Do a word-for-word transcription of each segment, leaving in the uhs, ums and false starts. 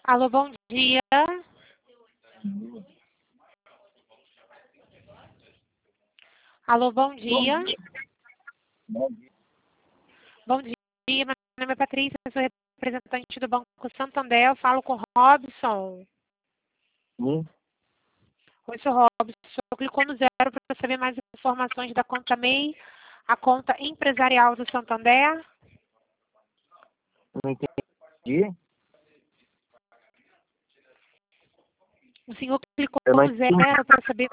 Alô, bom dia. Alô, bom dia. Bom dia. Bom dia, meu nome é Patrícia, eu sou representante do Banco Santander, eu falo com o Robson. Sim. Oi, sou Robson. O senhor clicou no zero para saber mais informações da conta M E I, a conta empresarial do Santander. Não entendi. O senhor clicou Eu não no zero para saber...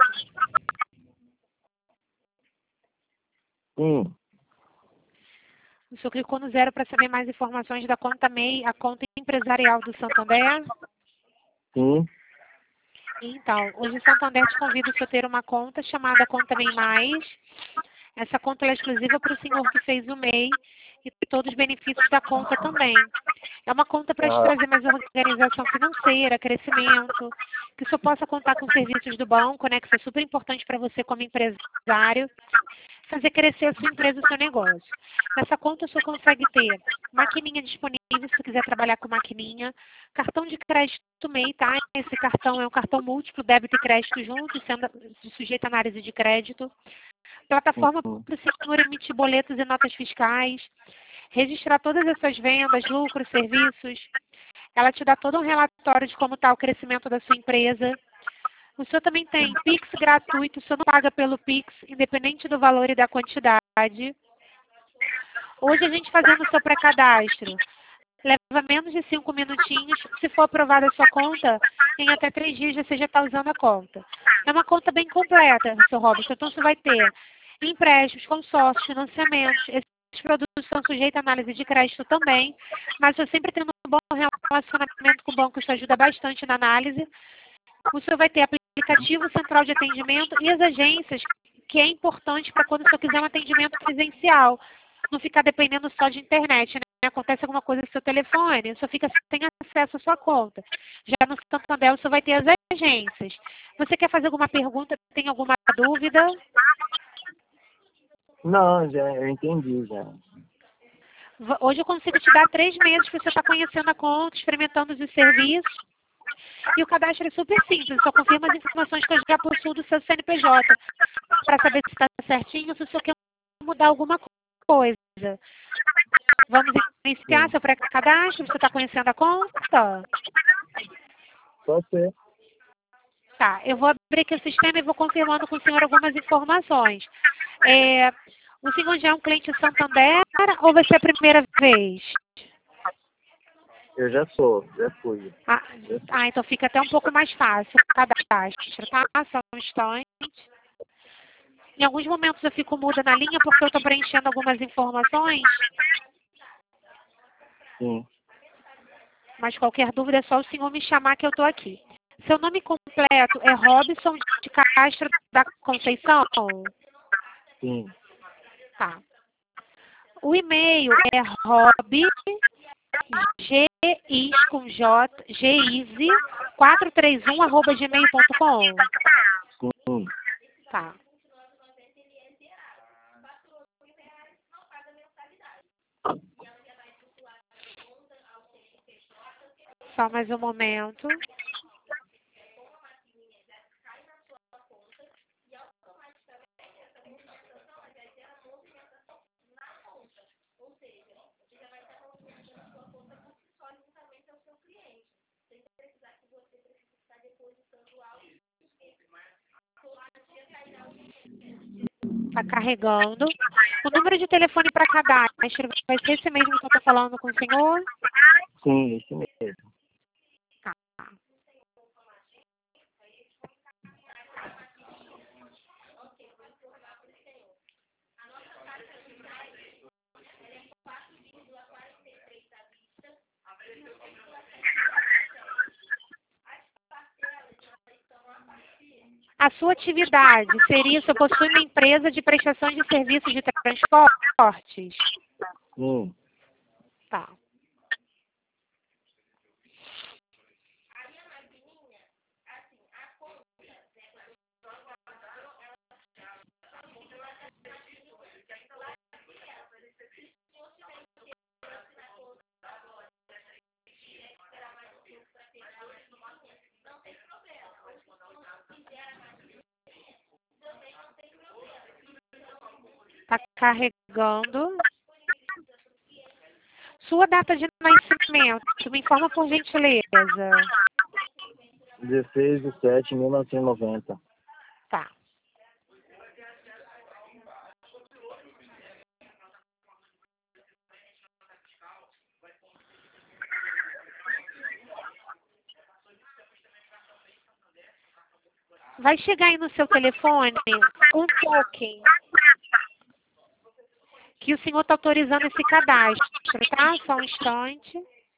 Sim. O senhor clicou no zero para saber mais informações da conta M E I, a conta empresarial do Santander. Sim. Então, hoje o Santander te convida a ter uma conta chamada Conta M E I Mais. Essa conta é exclusiva para o senhor que fez o M E I e todos os benefícios da conta também. É uma conta para te Ah, trazer mais organização financeira, crescimento, que o senhor possa contar com serviços do banco, né, que isso é super importante para você como empresário, fazer crescer a sua empresa, o seu negócio. Nessa conta o senhor consegue ter maquininha disponível, se quiser trabalhar com maquininha, cartão de crédito M E I, tá? Esse cartão é um cartão múltiplo, débito e crédito juntos, sendo sujeito à análise de crédito. Plataforma sim. para o senhor emitir boletos e notas fiscais, registrar todas as suas vendas, lucros, serviços. Ela te dá todo um relatório de como está o crescimento da sua empresa. O senhor também tem Pix gratuito, o senhor não paga pelo Pix, independente do valor e da quantidade. Hoje a gente fazendo o seu pré-cadastro, leva menos de cinco minutinhos. Se for aprovada a sua conta, em até três dias você já está usando a conta. É uma conta bem completa, seu Robson. Então você vai ter empréstimos, consórcios, financiamentos. Esses produtos são sujeitos à análise de crédito também, mas eu sempre tendo um bom relacionamento com o banco, isso ajuda bastante na análise. O senhor vai ter aplicativo central de atendimento e as agências, que é importante para quando o senhor quiser um atendimento presencial. Não ficar dependendo só de internet, né? Acontece alguma coisa no seu telefone, o senhor fica sem acesso à sua conta. Já no Santander, o senhor vai ter as agências. Você quer fazer alguma pergunta? Tem alguma dúvida? Não, já eu entendi já. Hoje eu consigo te dar três meses para você estar conhecendo a conta, experimentando os serviços. E o cadastro é super simples, só confirma as informações que eu já possuo do seu C N P J, para saber se está certinho, se o senhor quer mudar alguma coisa. Vamos iniciar Sim. seu pré-cadastro, você está conhecendo a conta? Pode ser. Tá, eu vou abrir aqui o sistema e vou confirmando com o senhor algumas informações. É, o senhor já é um cliente Santander ou vai ser a primeira vez? Eu já sou, já fui. Ah, ah, então fica até um pouco mais fácil o cadastro, tá? Só um instante. Em alguns momentos eu fico muda na linha porque eu estou preenchendo algumas informações, Sim. mas qualquer dúvida é só o senhor me chamar que eu estou aqui. Seu nome completo é Robson de Castro da Conceição? Sim. Tá. O e-mail é rob, G-I-S com J, G-I-S-E, quatrocentos e trinta e um, arroba gmail ponto com. Sim. Tá. Só mais um momento. Está carregando. O número de telefone para cadastro vai ser esse mesmo que eu estou falando com o senhor? Sim, esse mesmo. Tá. A sua atividade seria, se eu possui uma empresa de prestação de serviços de transportes? Sim. Tá. Carregando. Sua data de nascimento, me informa por gentileza. dezesseis de sete de mil novecentos e noventa. Tá. Vai chegar aí no seu telefone um token que o senhor está autorizando esse cadastro, tá? Só um instante.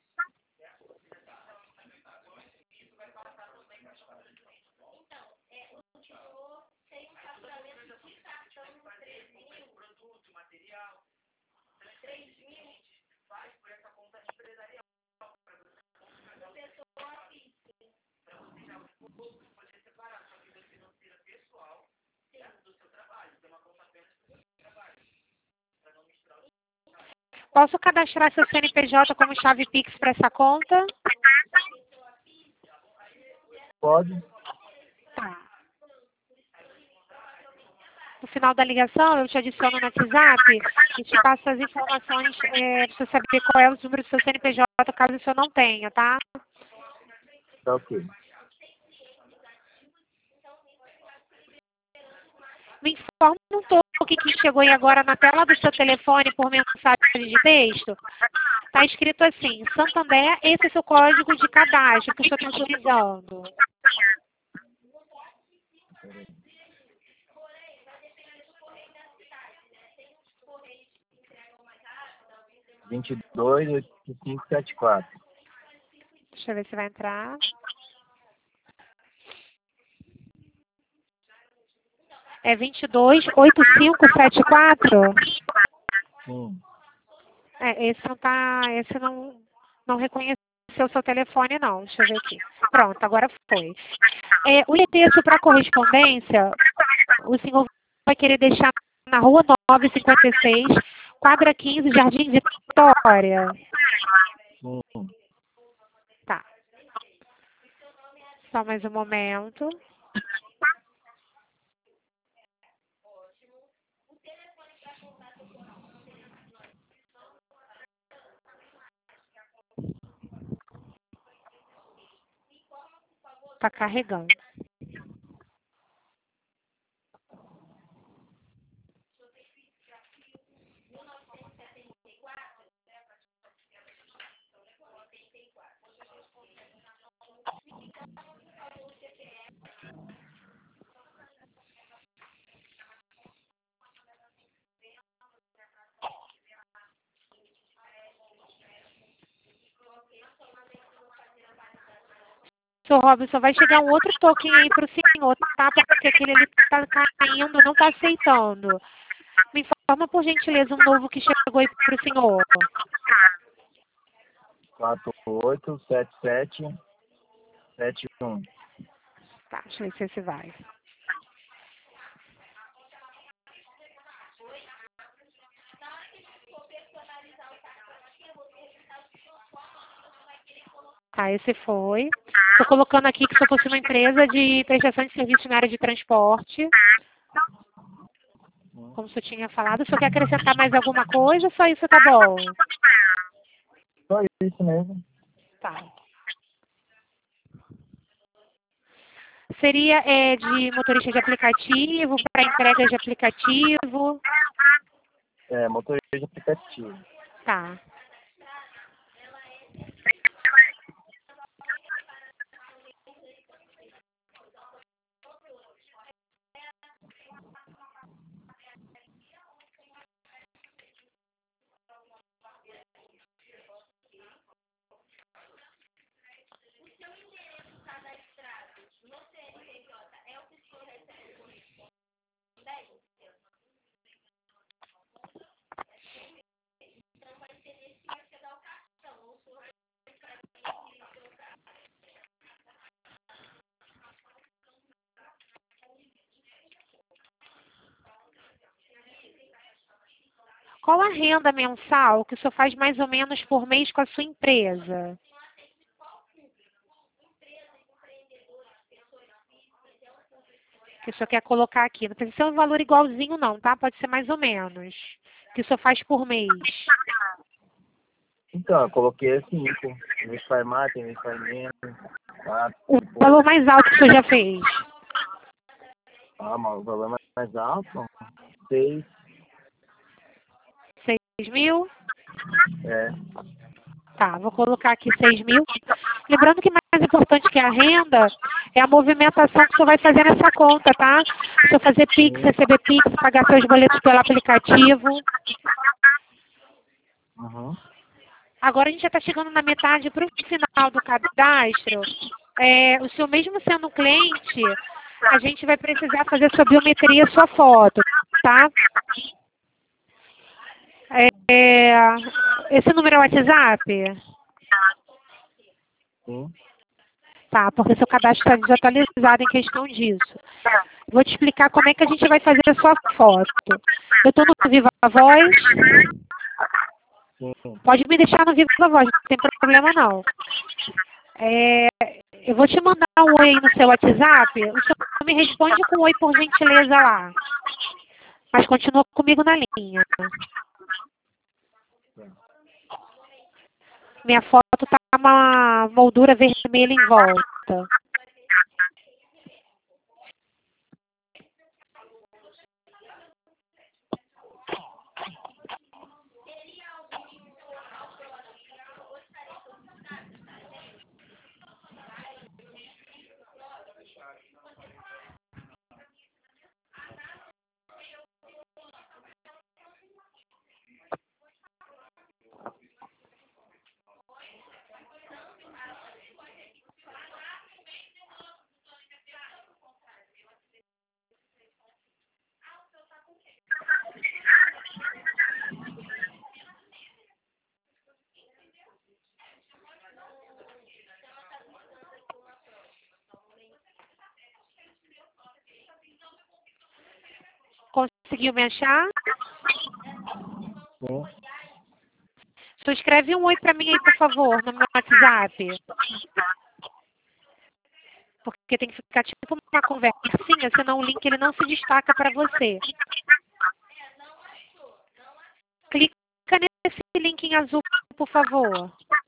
Posso cadastrar seu C N P J como chave Pix para essa conta? Pode? Tá. No final da ligação, eu te adiciono no WhatsApp e te passo as informações é, para você saber qual é o número do seu C N P J, caso o senhor não tenha, tá? Tá ok. Me informa um toque que chegou aí agora na tela do seu telefone por mensagem de texto. Está escrito assim, Santander, esse é seu código de cadastro que o senhor está utilizando. vinte e dois, oitenta e cinco, setenta e quatro. Deixa eu ver se vai entrar. É vinte e dois, oitenta e cinco, setenta e quatro? Sim. É, esse não tá, esse não, não reconheceu o seu telefone, não. Deixa eu ver aqui. Pronto, agora foi. É, o endereço para correspondência, o senhor vai querer deixar na rua nove cinquenta e seis, quadra quinze, Jardim Vitória. Sim. Tá. Só mais um momento. Tá carregando. Senhor Robson, vai chegar um outro token aí para o senhor, tá? Porque aquele ali está caindo, não está aceitando. Me informa, por gentileza, um novo que chegou aí para o senhor. quatro oito sete sete sete um. Tá, deixa eu ver se esse vai. Tá, esse foi. Estou colocando aqui que se eu fosse uma empresa de prestação de serviço na área de transporte. Como o senhor tinha falado. O senhor quer acrescentar mais alguma coisa ou só isso tá bom? Só isso mesmo. Tá. Seria é, de motorista de aplicativo, para entrega de aplicativo? É, motorista de aplicativo. Tá. Qual a renda mensal que o senhor faz mais ou menos por mês com a sua empresa? que o senhor quer colocar aqui. Não precisa ser um valor igualzinho não, tá? Pode ser mais ou menos. Que o senhor faz por mês. Então, eu coloquei cinco. Mês faz mais, tem mês faz menos. Quatro, O cinco. valor mais alto que o senhor já fez. Ah, mas o valor mais- mais alto, seis. seis mil? É. Tá, vou colocar aqui seis mil. Lembrando que mais importante que a renda é a movimentação que o senhor vai fazer nessa conta, tá? O senhor fazer Pix, receber Pix, pagar seus boletos pelo aplicativo. Uhum. Agora a gente já está chegando na metade para o final do cadastro. É, o senhor mesmo sendo um cliente, a gente vai precisar fazer sua biometria, sua foto, tá? É, esse número é o WhatsApp? Sim. Tá, porque seu cadastro está desatualizado em questão disso. Vou te explicar como é que a gente vai fazer a sua foto. Eu estou no Viva Voz. Sim. Pode me deixar no Viva Voz, não tem problema não. É, eu vou te mandar um oi aí no seu WhatsApp. O senhor me responde com um oi, por gentileza, lá. Mas continua comigo na linha. Minha foto tá uma moldura vermelha em volta. Conseguiu me achar? Sim. Só escreve um oi pra mim aí, por favor, no meu WhatsApp. Porque tem que ficar tipo uma conversinha, senão o link ele não se destaca para você. Clica nesse link em azul, por favor.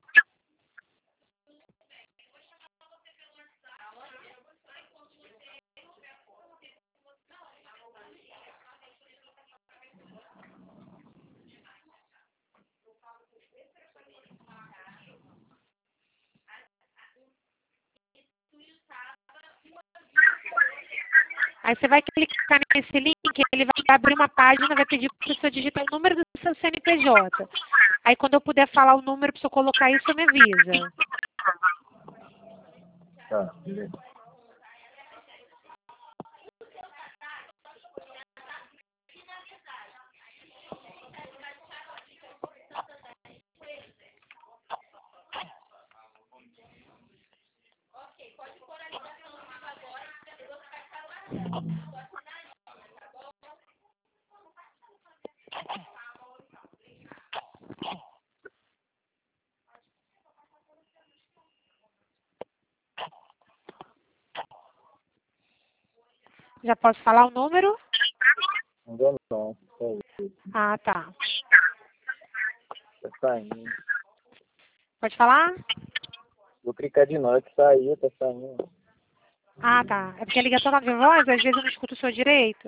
Aí você vai clicar nesse link, ele vai abrir uma página, vai pedir para o senhor digitar o número do seu C N P J. Aí quando eu puder falar o número para o senhor colocar isso, me avisa. Tá, beleza. Já posso falar o número? Ainda não. Só isso. Ah, tá. Tá saindo. Pode falar? Vou clicar de novo que saiu, tá saindo. Ah, tá. É porque a ligação tá de voz, às vezes eu não escuto o senhor direito.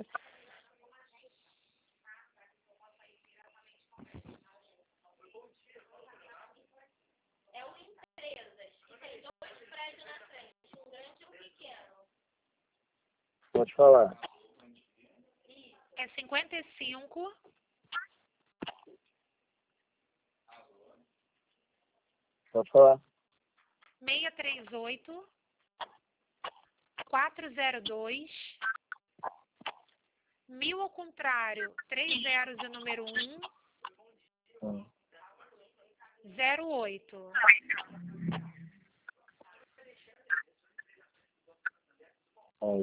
Pode falar. É cinquenta e cinco, Pode falar. seiscentos e trinta e oito, quatrocentos e dois, mil ao contrário, três zeros e número um, Hum. zero oito. Aí.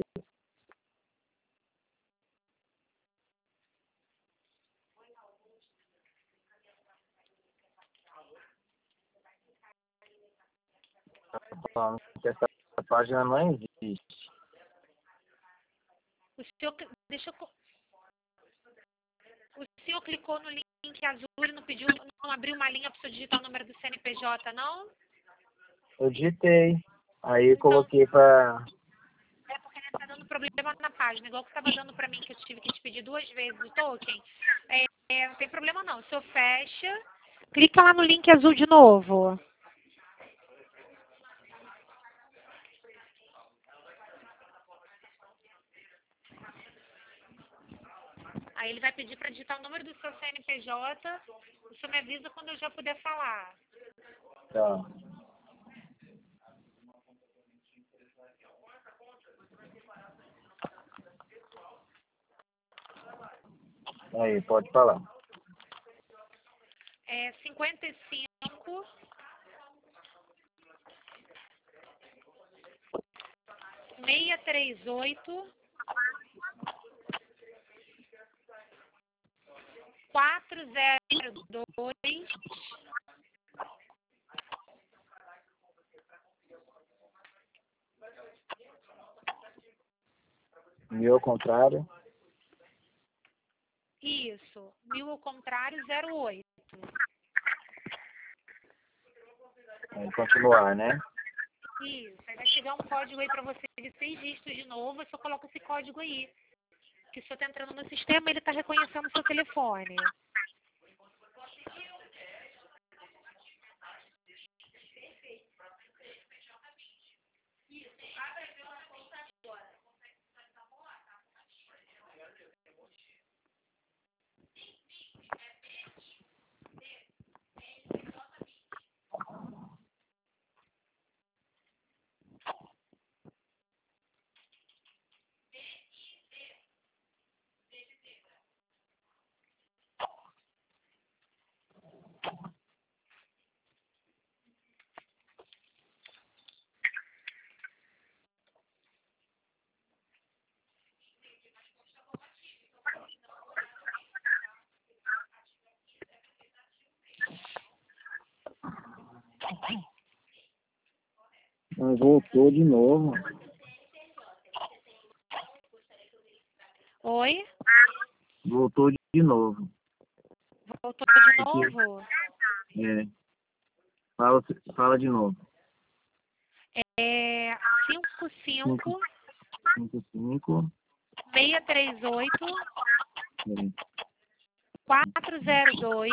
Tá falando que essa página não existe. O senhor, deixa eu, o senhor clicou no link azul e não pediu, não abriu uma linha para o senhor digitar o número do C N P J, não? Eu digitei. Aí Então, coloquei pra... é porque está dando problema na página, igual que estava dando para mim, que eu tive que te pedir duas vezes o token. É, é, não tem problema não. O senhor fecha, clica lá no link azul de novo. Aí ele vai pedir para digitar o número do seu C N P J. O senhor me avisa quando eu já puder falar. Tá. Aí, pode falar. É cinquenta e cinco, seiscentos e trinta e oito, quatrocentos e dois, Mil ao contrário. isso, mil ao contrário, zero oito. Aí, continuar, né? Isso, aí vai chegar um código aí para você de seis dígitos de novo, eu só coloco esse código aí. Que o senhor está entrando no sistema, ele está reconhecendo o seu telefone. Mas voltou de novo. Oi? Voltou de novo. Voltou de novo? É. Fala, fala de novo. É cinco cinco, cinco cinco. seiscentos e trinta e oito, É. quatrocentos e dois,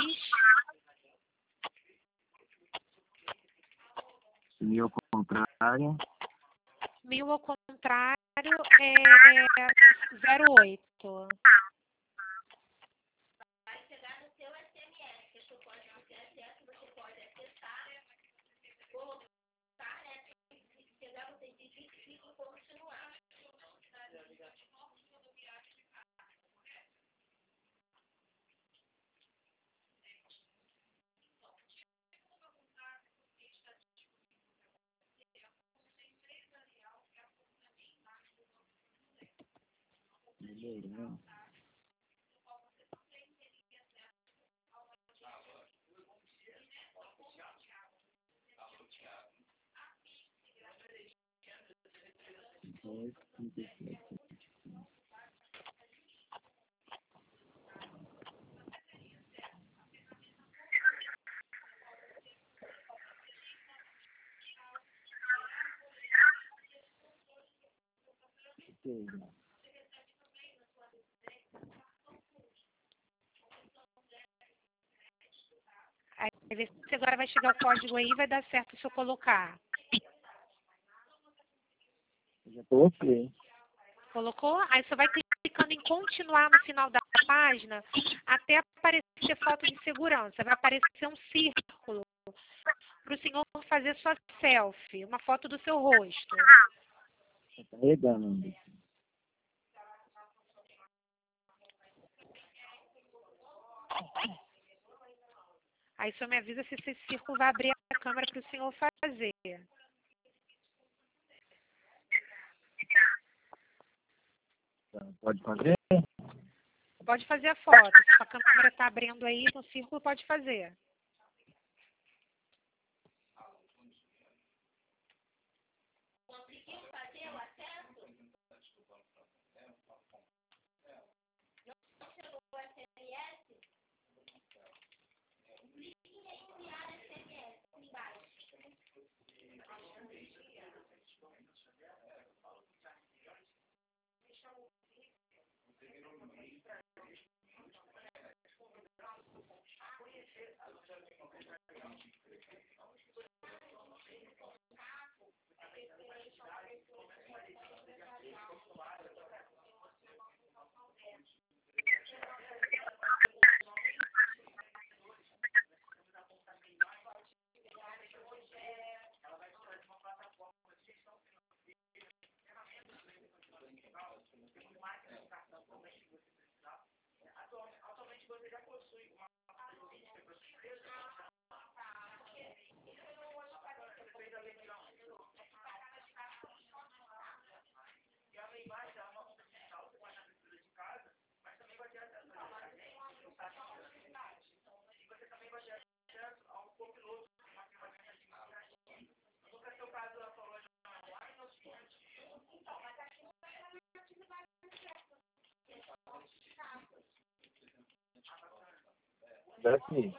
Mil ao contrário. mil ao contrário, é zero oito. Aí vê se agora vai chegar o código aí e vai dar certo se eu colocar. Já coloquei. Colocou? Aí você vai clicando em continuar no final da página até aparecer foto de segurança. Vai aparecer um círculo para o senhor fazer sua selfie, uma foto do seu rosto. Tá carregando ainda. Aí o senhor me avisa se esse círculo vai abrir a câmera para o senhor fazer. Pode fazer? Pode fazer a foto. Se a câmera está abrindo aí no círculo, pode fazer. Daqui.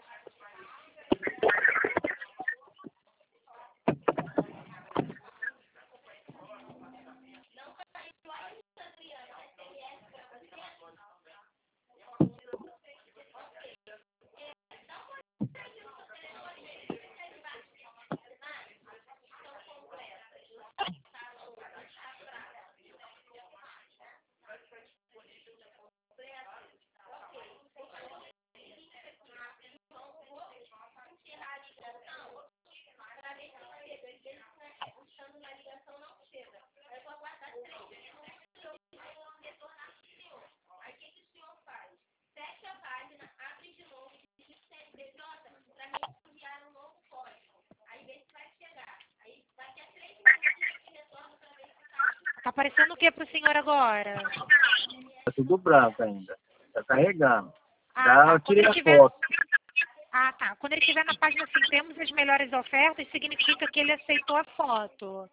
Tá aparecendo o que pro senhor agora? Tá tudo branco ainda. Tá carregando. Ah, Tá, tá. eu Quando tirei ele a tiver... foto. Ah, tá. Quando ele estiver na página assim, temos as melhores ofertas, significa que ele aceitou a foto.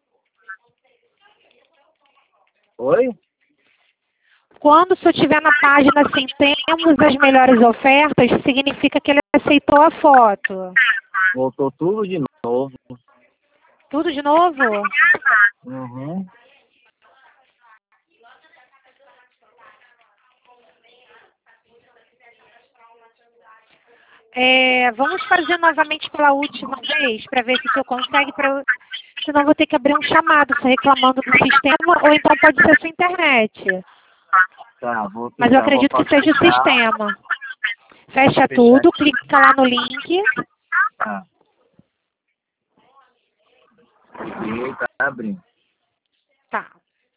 Oi? Quando o senhor estiver na página assim, temos as melhores ofertas, significa que ele aceitou a foto. Voltou tudo de novo. Tudo de novo? Uhum. É, vamos fazer novamente pela última vez, para ver se o senhor consegue, pra eu... senão eu vou ter que abrir um chamado, se reclamando do sistema, ou então pode ser a sua internet. Tá, vou Mas eu tentar, vou acredito que seja o fechar. sistema. Fecha Fechar tudo, aqui. clica lá no link. Tá. E tá abrindo. Tá.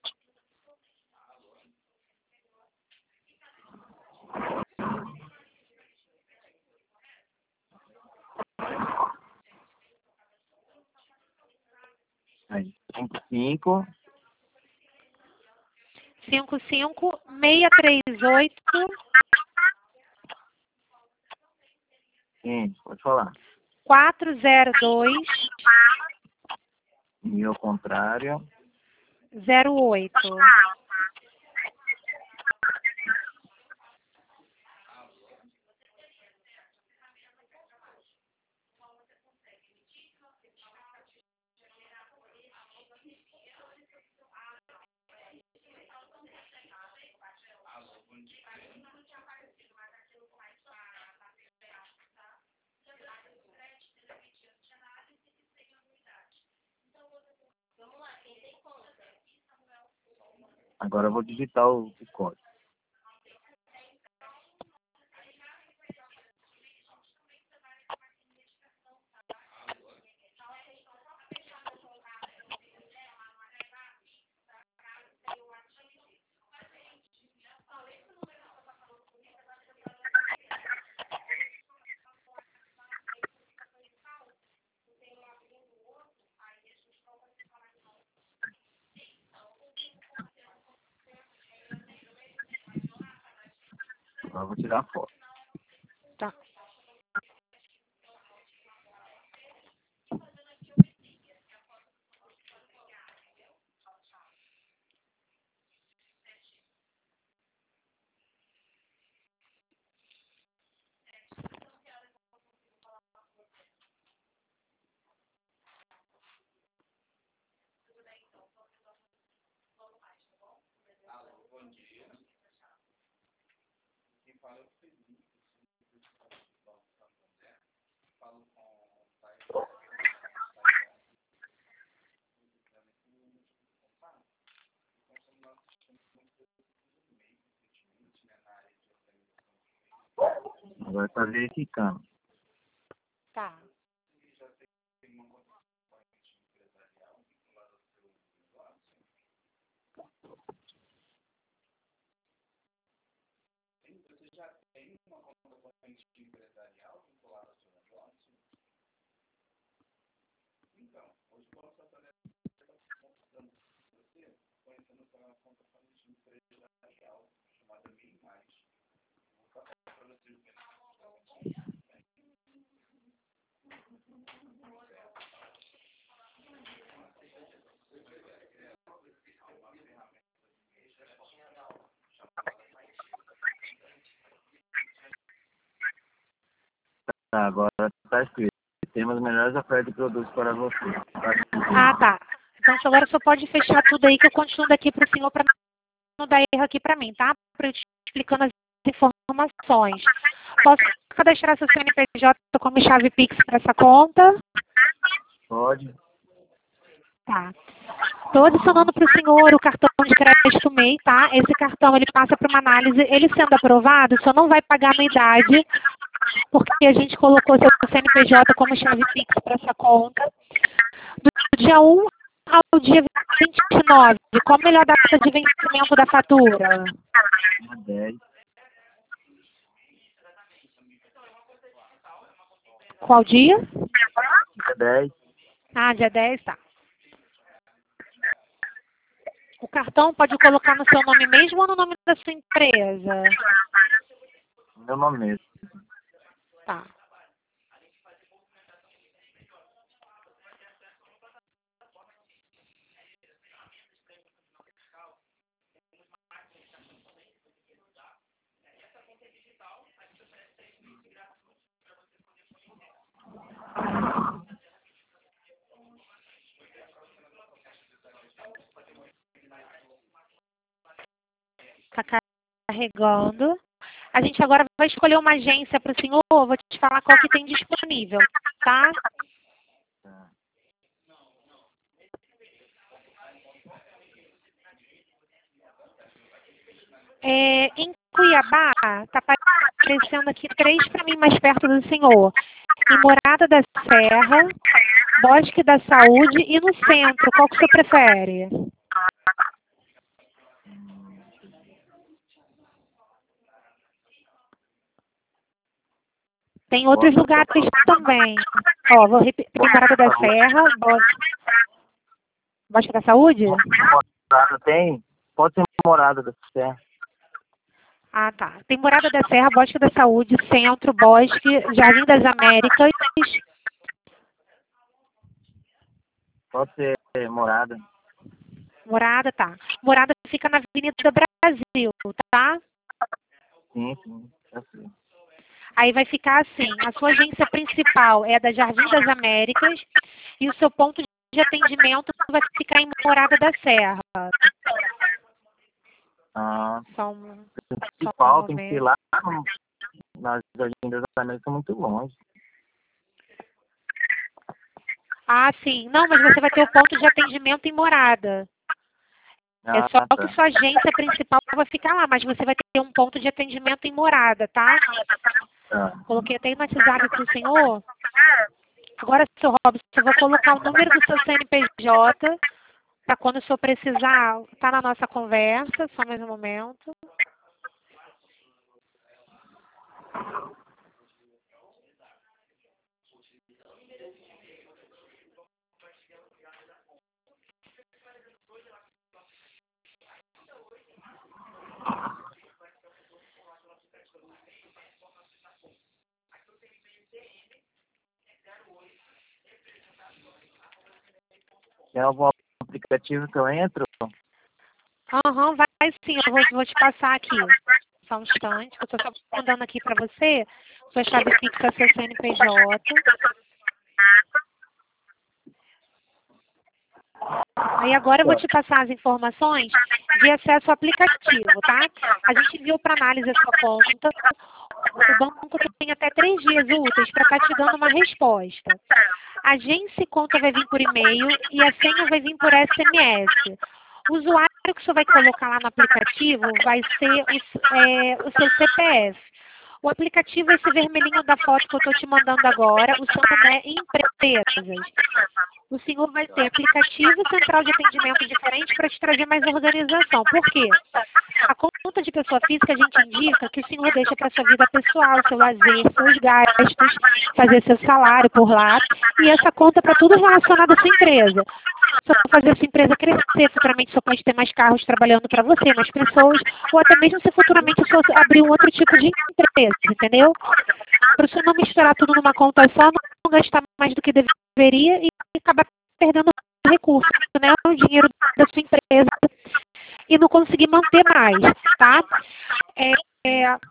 Aí, cinco, cinco. cinco cinco seis três oito Sim, pode falar. quatro zero dois E ao contrário. zero oito. Agora eu vou digitar o, o código. Agora eu vou tirar a foto. Tá. Agora tá verificando. Tá. Tá, agora está escrito. Temos melhores ofertas de produtos para você. Tá escrito. Ah, tá. Então agora só pode fechar tudo aí que eu continuo daqui para o senhor para não dar erro aqui para mim, tá? Para eu te explicando as informações. Posso cadastrar seu C N P J como chave Pix para essa conta? Pode. Tá. Estou adicionando para o senhor o cartão de crédito M E I, tá? Esse cartão ele passa para uma análise, ele sendo aprovado, o senhor não vai pagar anuidade, porque a gente colocou seu C N P J como chave Pix para essa conta. Do dia um ao dia vinte e nove, qual a melhor data de vencimento da fatura? Dia dez. Qual dia? Dia dez. Ah, dia dez, tá. O cartão pode colocar no seu nome mesmo ou no nome da sua empresa? Meu nome mesmo. Tá. Está carregando. A gente agora vai escolher uma agência para o senhor. Vou te falar qual que tem disponível, tá? É, em Cuiabá, está aparecendo aqui três para mim mais perto do senhor. Em Morada da Serra, Bosque da Saúde e no centro. Qual que o senhor prefere? Tem outros lugares também. Ó, vou repetir. Morada da Serra, Bosque, Bosque da Saúde? Morada tem? Pode ser Morada da Serra. Ah, tá. Tem Morada da Serra, Bosque da Saúde, Centro, Bosque, Jardim das Américas. Pode ser Morada. Morada, tá. Morada fica na Avenida Brasil, tá? Sim, sim. Já sei. Aí vai ficar assim, a sua agência principal é a da Jardim das Américas e o seu ponto de atendimento vai ficar em Morada da Serra. Ah, Só um, o só principal um tem que ser momento. lá no- nas agendas da América, são muito longe. Ah, sim. Não, mas você vai ter o ponto de atendimento em Morada. É Ah, só tá. que sua agência principal vai ficar lá, mas você vai ter um ponto de atendimento em Morada, tá? Tá. Coloquei até no WhatsApp para o senhor. Agora, seu Robson, eu vou colocar o número do seu C N P J para quando o senhor precisar, tá na nossa conversa, só mais um momento. Tem algum aplicativo que eu entro? Aham, vai sim, eu vou, vou te passar aqui. Só um instante, que eu estou só mandando aqui para você. Sua chave fixa, seu C N P J. Aí agora eu vou te passar as informações de acesso ao aplicativo, tá? A gente enviou para análise a sua conta. O banco tem até três dias úteis para estar te dando uma resposta. A agência e conta vai vir por e-mail e a senha vai vir por S M S. O usuário que o senhor vai colocar lá no aplicativo vai ser o, é, o seu C P F. O aplicativo é esse vermelhinho da foto que eu estou te mandando agora, o seu nome é Empresas. O senhor vai ter aplicativo central de atendimento diferente para te trazer mais organização. Por quê? A conta de pessoa física a gente indica que o senhor deixa para sua vida pessoal, seu lazer, seus gastos, fazer seu salário por lá. E essa conta para tudo relacionado à sua empresa. Se for fazer a sua empresa crescer, futuramente o senhor pode ter mais carros trabalhando para você, mais pessoas, ou até mesmo se futuramente o senhor abrir um outro tipo de empresa, entendeu? Para o senhor não misturar tudo numa conta só, não gastar mais do que deveria e acabar perdendo recurso, né? O dinheiro da sua empresa e não conseguir manter mais, tá? É, é,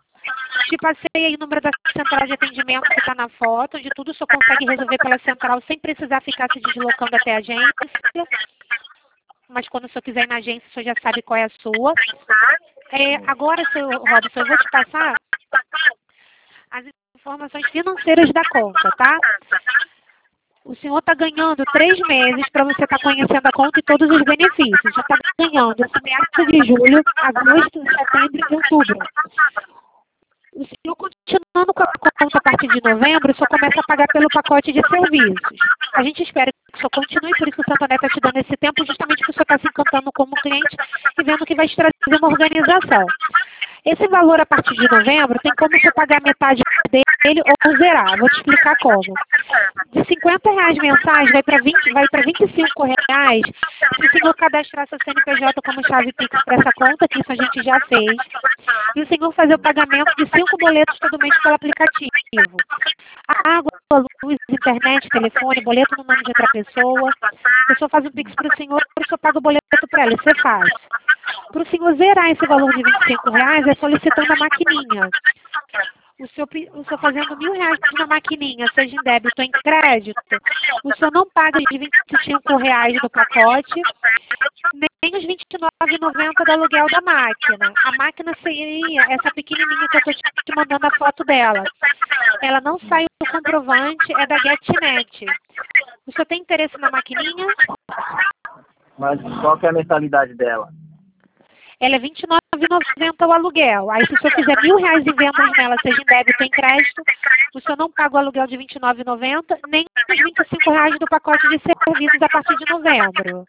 Te passei aí o número da central de atendimento que está na foto, onde tudo o senhor consegue resolver pela central sem precisar ficar se deslocando até a agência. Mas quando o senhor quiser ir na agência, o senhor já sabe qual é a sua. É, agora, seu Robson, eu vou te passar as informações financeiras da conta, tá? O senhor está ganhando três meses para você estar tá conhecendo a conta e todos os benefícios. Já está ganhando esse mês de julho, agosto, setembro e outubro. O senhor continuando com a conta a partir de novembro, o senhor começa a pagar pelo pacote de serviços. A gente espera que o senhor continue, por isso o Santander está te dando esse tempo, justamente porque o senhor está se encantando como cliente e vendo que vai te trazer uma organização. Esse valor a partir de novembro tem como você pagar metade dele ou zerar. Vou te explicar como. De cinquenta reais mensais vai para vinte, vai para vinte e cinco reais se o senhor cadastrar seu C N P J como chave Pix para essa conta, que isso a gente já fez. E o senhor fazer o pagamento de cinco boletos todo mês pelo aplicativo. A água, a luz, internet, telefone, boleto no nome de outra pessoa. A pessoa faz um Pix para o senhor, o senhor paga o boleto para ela. Isso é fácil. Para o senhor zerar esse valor de vinte e cinco reais, é solicitando a maquininha. O senhor, o senhor fazendo mil reais na maquininha, seja em débito ou em crédito, o senhor não paga de vinte e cinco reais do pacote, nem os vinte e nove reais e noventa centavos do aluguel da máquina. A máquina seria essa pequenininha que eu estou te mandando a foto dela. Ela não sai do comprovante, é da GetNet. O senhor tem interesse na maquininha? Mas qual que é a mensalidade dela? Ela é vinte e nove reais e noventa centavos o aluguel. Aí se o senhor fizer mil reais em vendas nela, seja em débito ou em crédito, o senhor não paga o aluguel de vinte e nove reais e noventa centavos, nem os vinte e cinco reais do pacote de serviços a partir de novembro.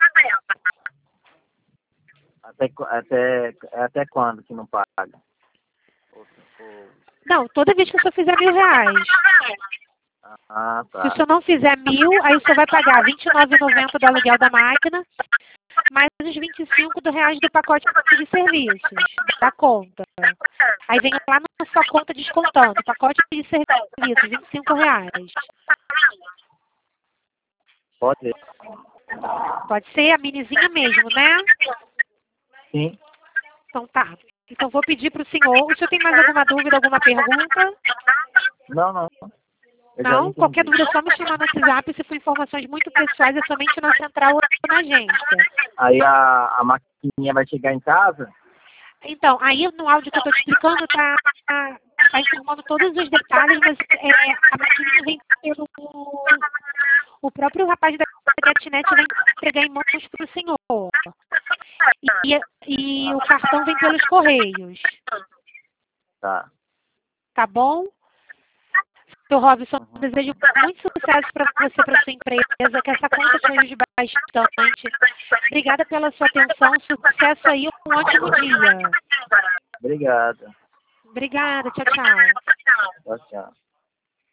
Até, até, até quando que não paga? Não, toda vez que o senhor fizer mil reais. Ah, tá. Se o senhor não fizer mil, aí o senhor vai pagar vinte e nove reais e noventa centavos do aluguel da máquina, mais os vinte e cinco reais do pacote de serviços, da conta. Aí vem lá na sua conta descontando, pacote de serviços, vinte e cinco reais. Pode ser. Pode ser a minizinha mesmo, né? Sim. Então tá. Então vou pedir para o senhor. O senhor tem mais alguma dúvida, alguma pergunta? Não, não. Eu Não? Qualquer dúvida é só me chamar no WhatsApp. Se for informações muito pessoais, é somente na central ou na agência. Aí a, a maquininha vai chegar em casa? Então, aí no áudio que eu estou te explicando, tá, tá, tá informando todos os detalhes, mas é, a maquininha vem pelo... O próprio rapaz da GetNet vai entregar em mãos para o senhor. E, e o cartão vem pelos correios. Tá. Tá bom? Seu Robson, uhum. Desejo muito sucesso para você, para sua empresa, que essa conta te ajude bastante. Obrigada pela sua atenção, sucesso aí, um ótimo dia. Obrigado. Obrigada, tchau, tchau. Tchau, tchau.